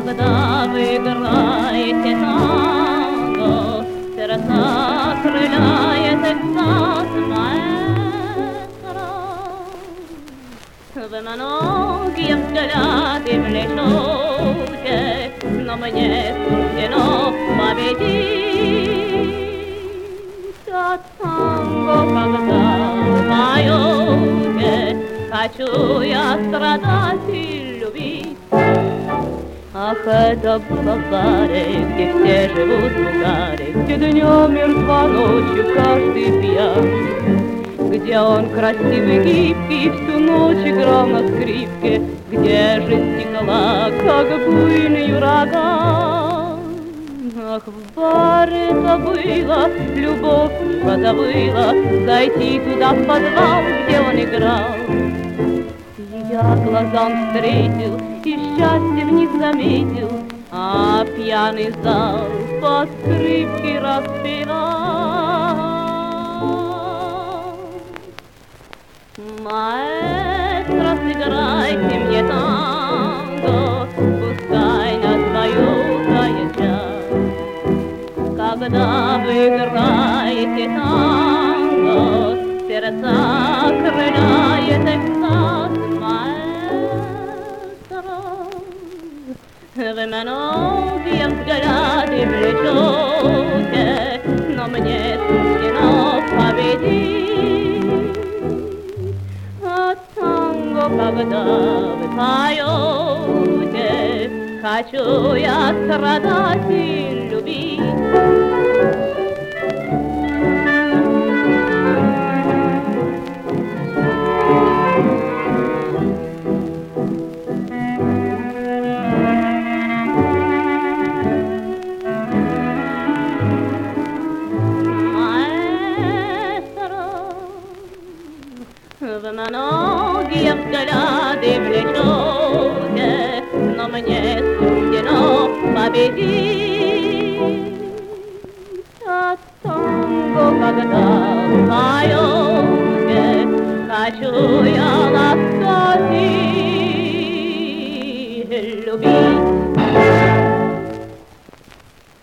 Когда вы играете танго, сердца крыляет экстаз маэстро. Вы многие взгляды влечете, но мне суждено победить. А танго, когда вы поете, хочу я страдать и любить. Ах, это было в баре, где все живут в угаре, где днем мертва, ночью каждый пьян, где он красивый, гибкий, всю ночь играл на скрипке, где жизнь текла, как буйный ураган. Ах, в баре забыла, любовь позабыла, зайти туда в подвал, где он играл. Я глазам встретил и счастья в них заметил, а пьяный зал по скрипке распевал. Маэстро, сыграйте мне танго, пускай напоют час. Когда вы играете танго, сердца крыляет экстаз. Вы многие взгляды влечете, но мне суждено победить. А танго, когда вы поете, хочу я страдать и любить. Вы многие взгляды влечете, но мне суждено победить. А танго, когда вы поете, хочу я ласкать и любить.